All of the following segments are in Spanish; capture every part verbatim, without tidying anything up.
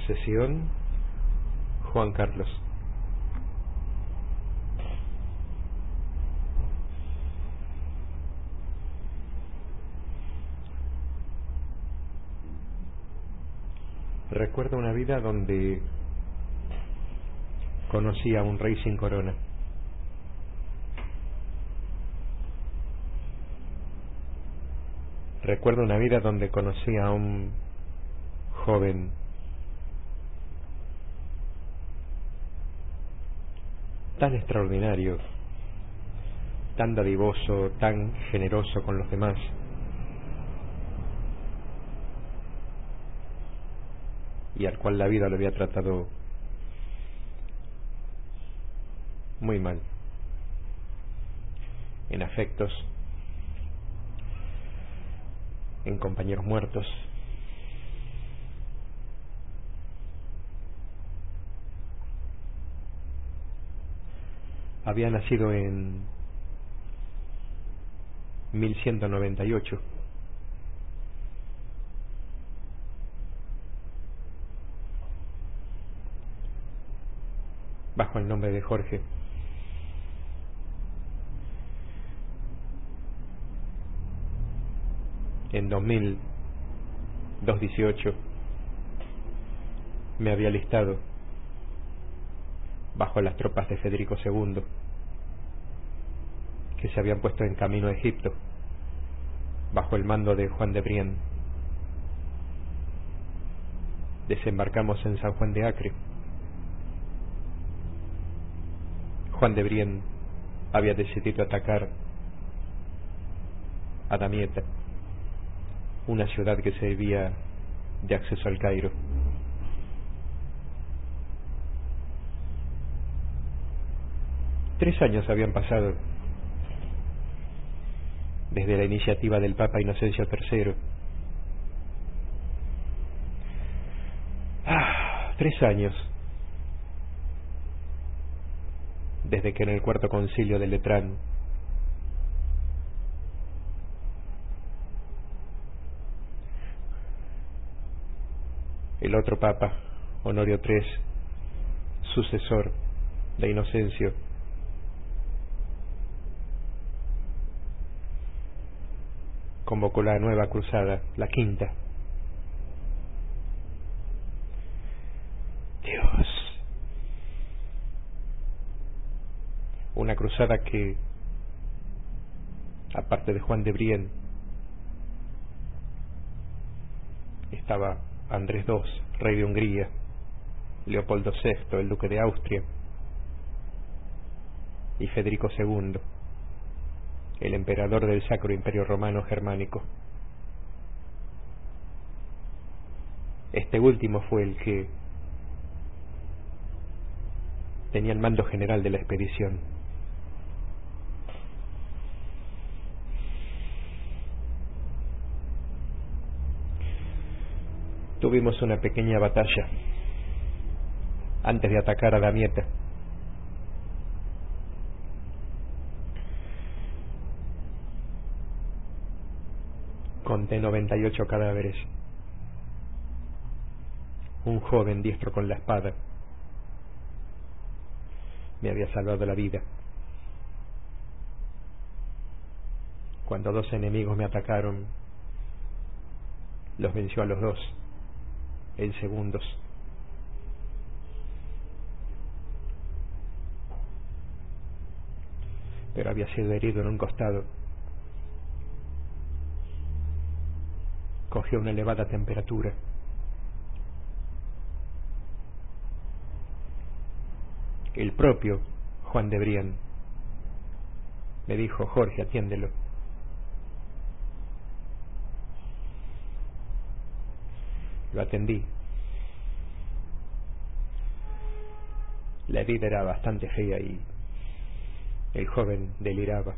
Sesión Juan Carlos. Recuerdo una vida donde conocí a un rey sin corona. Recuerdo una vida donde conocí a un joven tan extraordinario, tan dadivoso, tan generoso con los demás, y al cual la vida lo había tratado muy mal, en afectos, en compañeros muertos, había nacido en mil ciento noventa y ocho, bajo el nombre de Jorge. En dos mil dieciocho me había alistado bajo las tropas de Federico segundo, que se habían puesto en camino a Egipto bajo el mando de Juan de Brienne. Desembarcamos en San Juan de Acre. Juan de Brienne había decidido atacar a Damieta, una ciudad que servía de acceso al Cairo. Tres años habían pasado desde la iniciativa del Papa Inocencio tercero. Ah, tres años desde que en el cuarto concilio de Letrán el otro Papa, Honorio tercero, sucesor de Inocencio, convocó la nueva cruzada, la quinta. Dios. Una cruzada que, aparte de Juan de Brienne, estaba Andrés segundo, rey de Hungría, Leopoldo sexto, el duque de Austria, y Federico segundo, el emperador del Sacro Imperio Romano Germánico. Este último fue el que tenía el mando general de la expedición. Tuvimos una pequeña batalla antes de atacar a Damieta. Conté noventa y ocho cadáveres. Un joven diestro con la espada me había salvado la vida. Cuando dos enemigos me atacaron, los venció a los dos en segundos. Pero había sido herido en un costado. Cogió una elevada temperatura. El propio Juan de Brienne me dijo: Jorge, atiéndelo. Lo atendí. La herida era bastante fea y el joven deliraba.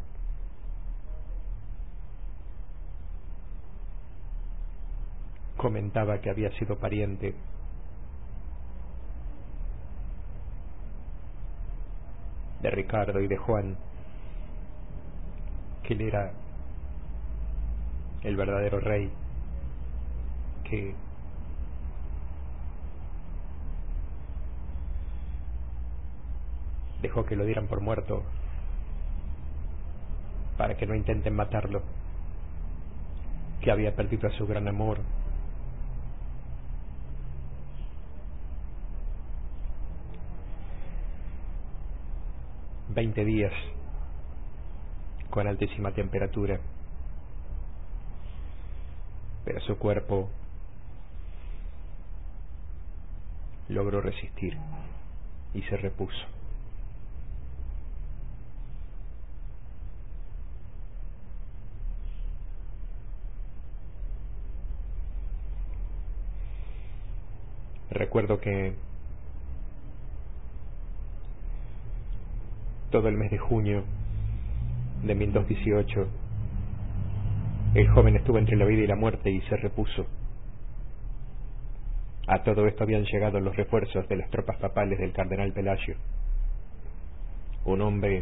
Comentaba que había sido pariente de Ricardo y de Juan, que él era el verdadero rey, que dejó que lo dieran por muerto para que no intenten matarlo, que había perdido a su gran amor. Veinte días con altísima temperatura, pero su cuerpo logró resistir y se repuso. Recuerdo que todo el mes de junio de mil doscientos dieciocho el joven estuvo entre la vida y la muerte y se repuso. A todo esto habían llegado los refuerzos de las tropas papales del cardenal Pelagio, un hombre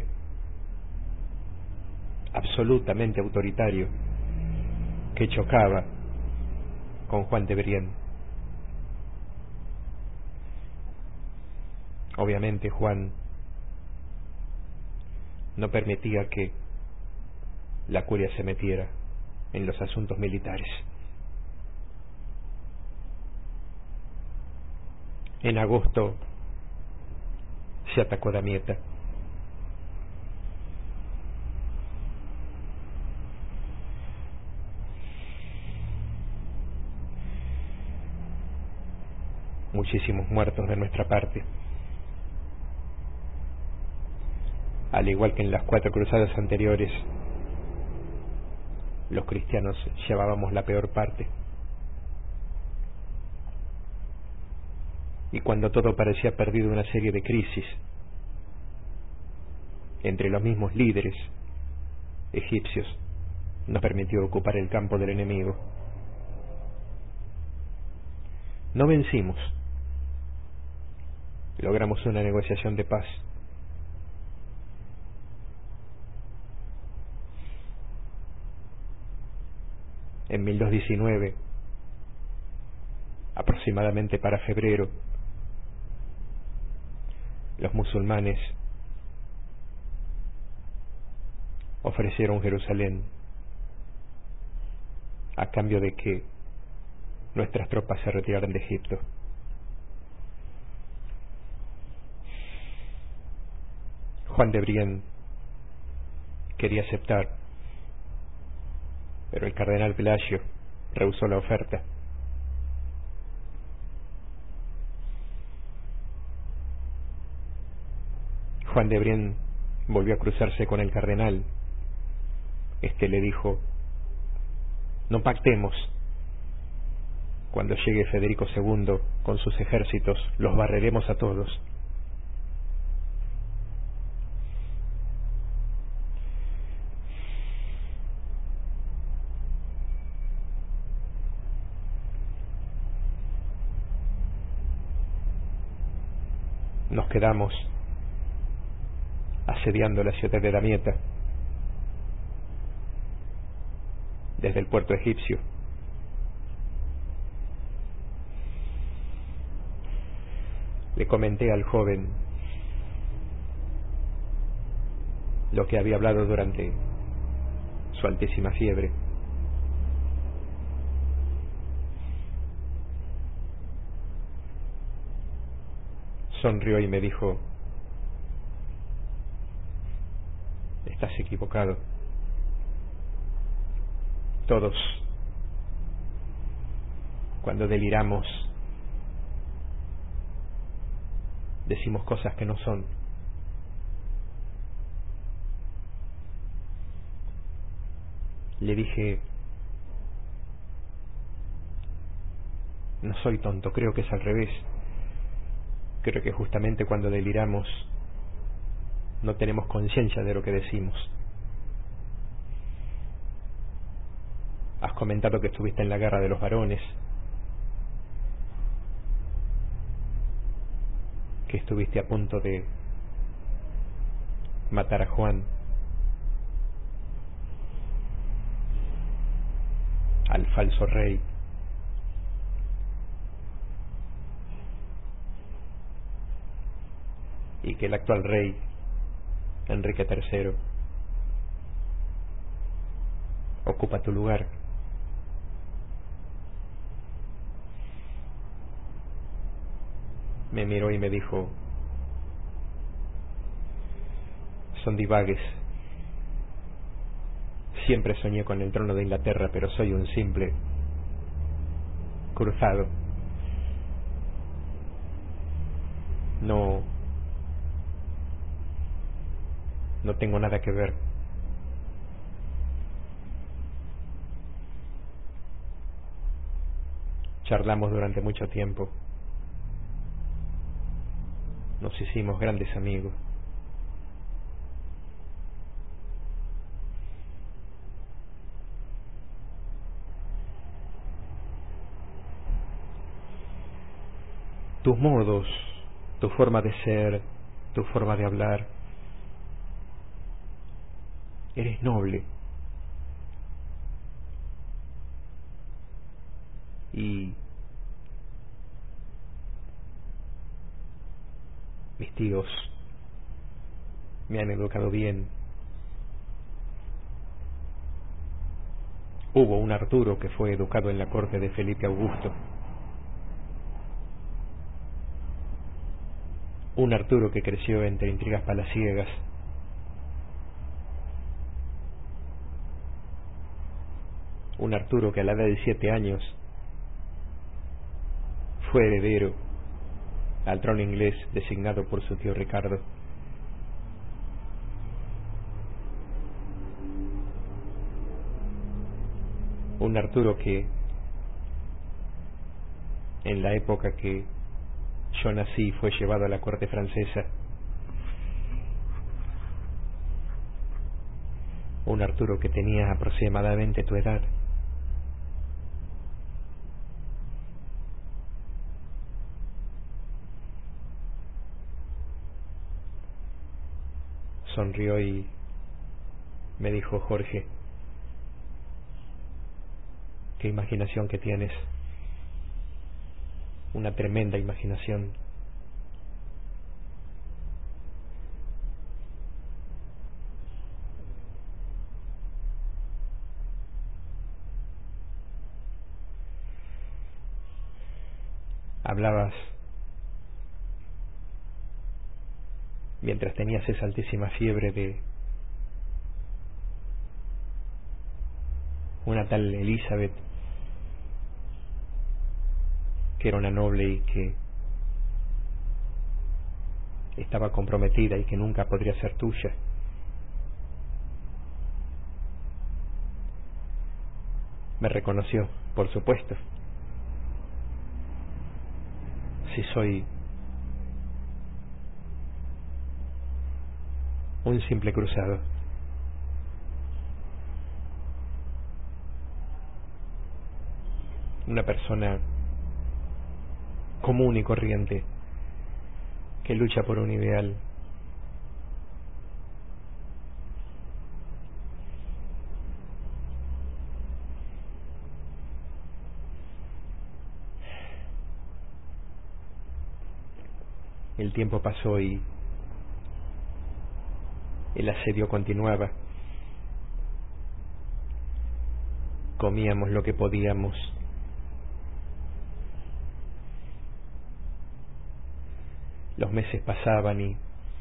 absolutamente autoritario que chocaba con Juan de Brienne. Obviamente Juan no permitía que la curia se metiera en los asuntos militares. En agosto se atacó Damieta. Muchísimos muertos de nuestra parte. Al igual que en las cuatro cruzadas anteriores, los cristianos llevábamos la peor parte. Y cuando todo parecía perdido, una serie de crisis entre los mismos líderes egipcios nos permitió ocupar el campo del enemigo. No vencimos. Logramos una negociación de paz. En mil doscientos diecinueve, aproximadamente para febrero, los musulmanes ofrecieron Jerusalén a cambio de que nuestras tropas se retiraran de Egipto. Juan de Brienne quería aceptar, pero el cardenal Pelagio rehusó la oferta. Juan de Brienne volvió a cruzarse con el cardenal. Este le dijo: no pactemos. Cuando llegue Federico segundo con sus ejércitos, los barreremos a todos. Nos quedamos asediando la ciudad de Damieta desde el puerto egipcio. Le comenté al joven lo que había hablado durante su altísima fiebre. Sonrió y me dijo: estás equivocado. Todos, cuando deliramos, decimos cosas que no son. Le dije: no soy tonto, creo que es al revés. Creo que justamente cuando deliramos no tenemos conciencia de lo que decimos. Has comentado que estuviste en la guerra de los varones, que estuviste a punto de matar a Juan, al falso rey. Y que el actual rey Enrique tercero, ocupa tu lugar. Me miró y me dijo: son divagues. Siempre soñé con el trono de Inglaterra, pero soy un simple cruzado. No, no tengo nada que ver. Charlamos durante mucho tiempo. Nos hicimos grandes amigos. Tus modos, tu forma de ser, tu forma de hablar, eres noble. Y mis tíos me han educado bien. Hubo un Arturo que fue educado en la corte de Felipe Augusto. Un Arturo que creció entre intrigas palaciegas. Un Arturo que a la edad de siete años fue heredero al trono inglés designado por su tío Ricardo. Un Arturo que en la época que yo nací fue llevado a la corte francesa. Un Arturo que tenía aproximadamente tu edad. Sonrió y me dijo: Jorge, qué imaginación que tienes. Una tremenda imaginación. Hablabas mientras tenías esa altísima fiebre de una tal Elizabeth, que era una noble y que estaba comprometida y que nunca podría ser tuya. Me reconoció, por supuesto. Si soy un simple cruzado. Una persona común y corriente que lucha por un ideal. El tiempo pasó y el asedio continuaba. Comíamos lo que podíamos. Los meses pasaban y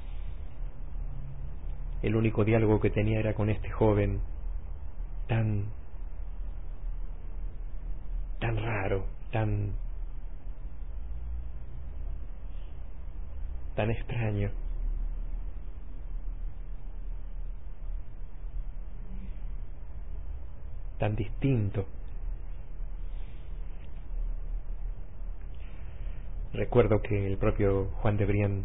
el único diálogo que tenía era con este joven tan tan raro, tan tan extraño. Tan distinto. Recuerdo que el propio Juan de Brienne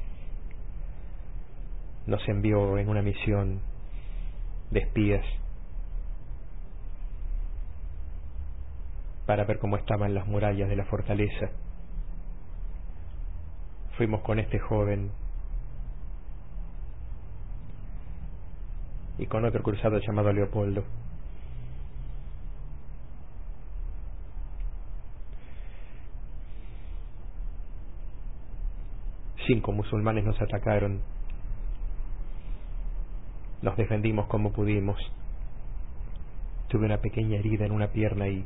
nos envió en una misión de espías para ver cómo estaban las murallas de la fortaleza. Fuimos con este joven y con otro cruzado llamado Leopoldo. Cinco musulmanes nos atacaron Nos defendimos como pudimos. Tuve una pequeña herida en una pierna y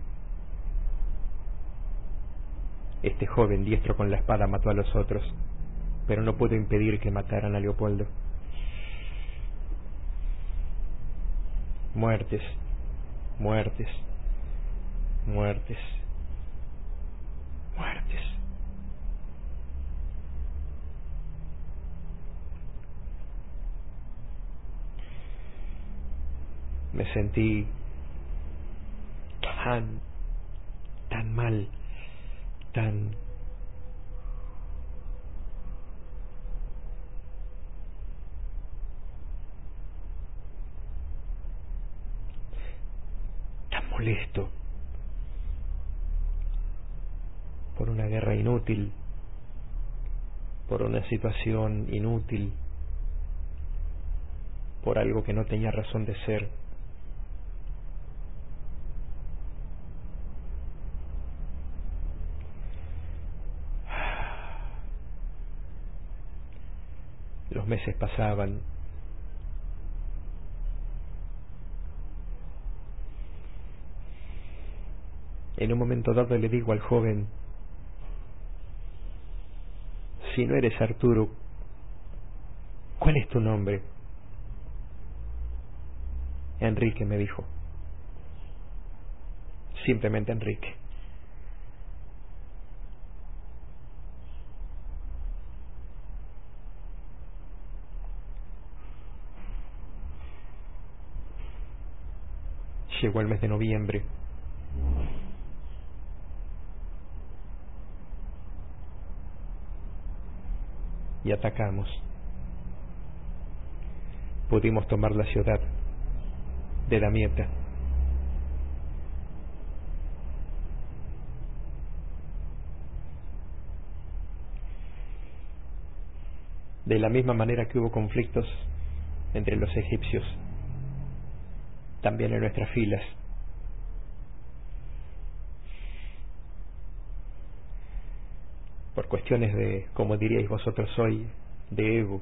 este joven diestro con la espada mató a los otros, pero no puedo impedir que mataran a Leopoldo. Muertes, muertes, muertes, muertes. Me sentí tan, tan mal, tan... tan molesto por una guerra inútil, por una situación inútil, por algo que no tenía razón de ser. Los meses pasaban. En un momento dado le digo al joven: si no eres Arturo, ¿cuál es tu nombre? Enrique, me dijo. Simplemente Enrique. Llegó el mes de noviembre. Y atacamos. Pudimos tomar la ciudad de Damieta. De la misma manera que hubo conflictos entre los egipcios, también en nuestras filas. Por cuestiones de, como diríais vosotros hoy, de ego.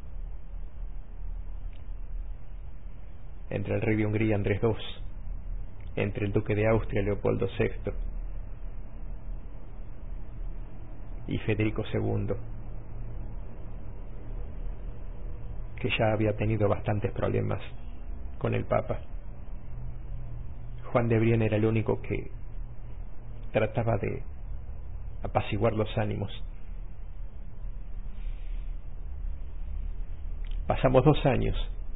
Entre el rey de Hungría, Andrés segundo, entre el duque de Austria, Leopoldo sexto, y Federico segundo, que ya había tenido bastantes problemas con el Papa. Juan de Brienne era el único que trataba de apaciguar los ánimos. Pasamos dos años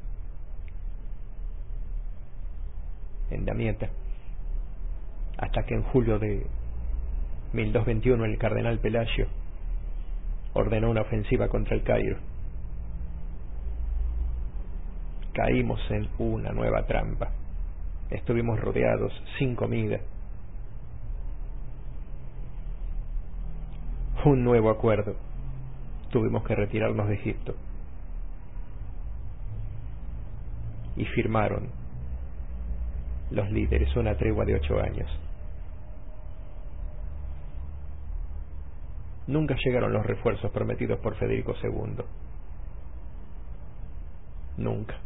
en Damieta, hasta que en julio de mil doscientos veintiuno el cardenal Pelagio ordenó una ofensiva contra el Cairo. Caímos en una nueva trampa. Estuvimos rodeados, sin comida. Un nuevo acuerdo. Tuvimos que retirarnos de Egipto. Y firmaron los líderes una tregua de ocho años. Nunca llegaron los refuerzos prometidos por Federico segundo. Nunca.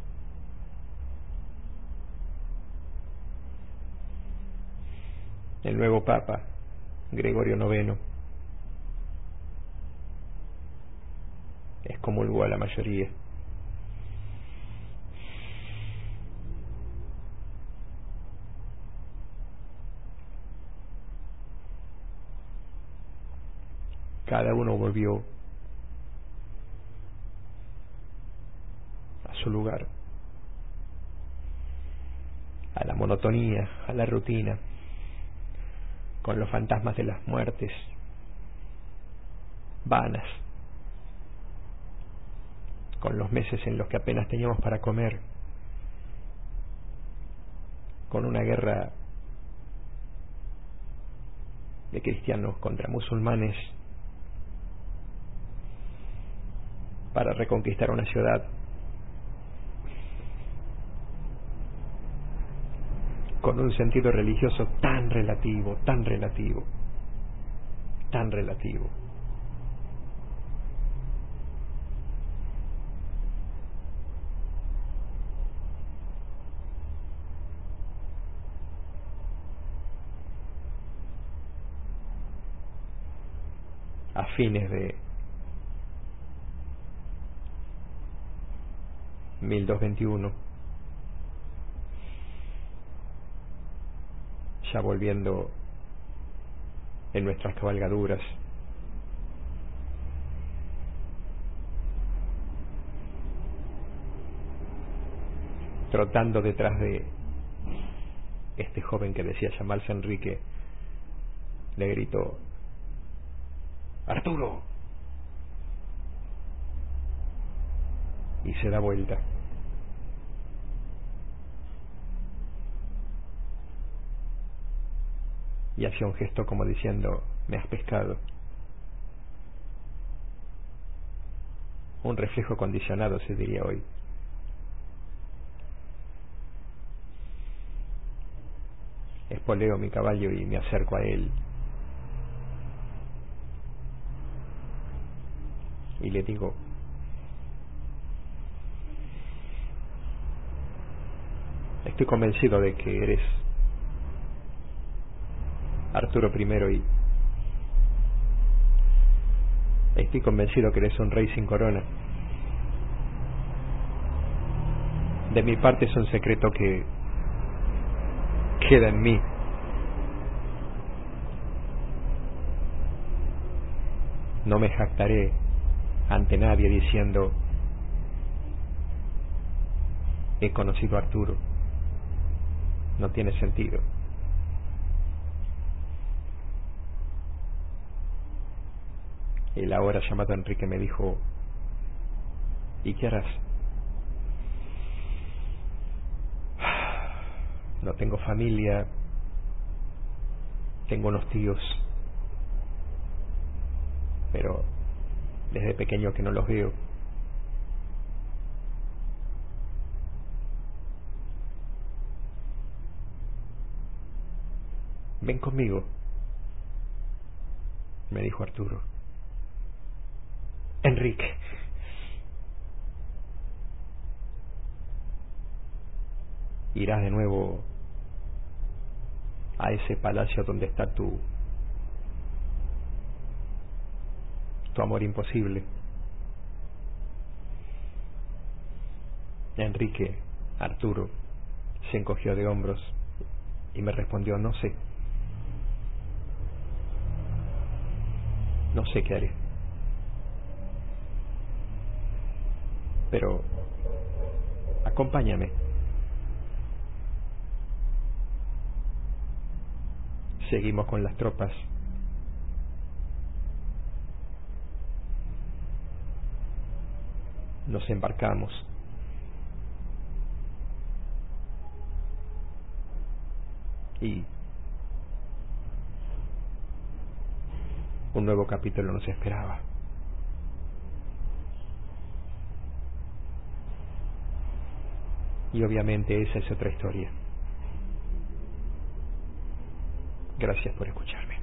El nuevo Papa, Gregorio noveno, excomulgó a la mayoría. Cada uno volvió a su lugar, a la monotonía, a la rutina, con los fantasmas de las muertes vanas, con los meses en los que apenas teníamos para comer, con una guerra de cristianos contra musulmanes para reconquistar una ciudad, con un sentido religioso tan relativo, tan relativo, tan relativo. a fines de mil doscientos veintiuno, ya volviendo en nuestras cabalgaduras, trotando detrás de este joven que decía llamarse Enrique, le gritó: ¡Arturo! Y se da vuelta. Y hacía un gesto como diciendo: me has pescado. Un reflejo condicionado, se diría hoy. Espoleo mi caballo y me acerco a él. Y le digo: estoy convencido de que eres Arturo primero y estoy convencido que eres un rey sin corona. De mi parte es un secreto que queda en mí. No me jactaré ante nadie diciendo: he conocido a Arturo. No tiene sentido. El ahora llamado Enrique me dijo: ¿y qué harás? No tengo familia, tengo unos tíos, pero desde pequeño que no los veo. Ven conmigo, me dijo Arturo. Enrique. Irás de nuevo a ese palacio donde está tu tu amor imposible. Enrique, Arturo, se encogió de hombros y me respondió: no sé. No sé qué haré. Pero acompáñame. Seguimos con las tropas. Nos embarcamos. Y un nuevo capítulo nos esperaba. Y obviamente esa es otra historia. Gracias por escucharme.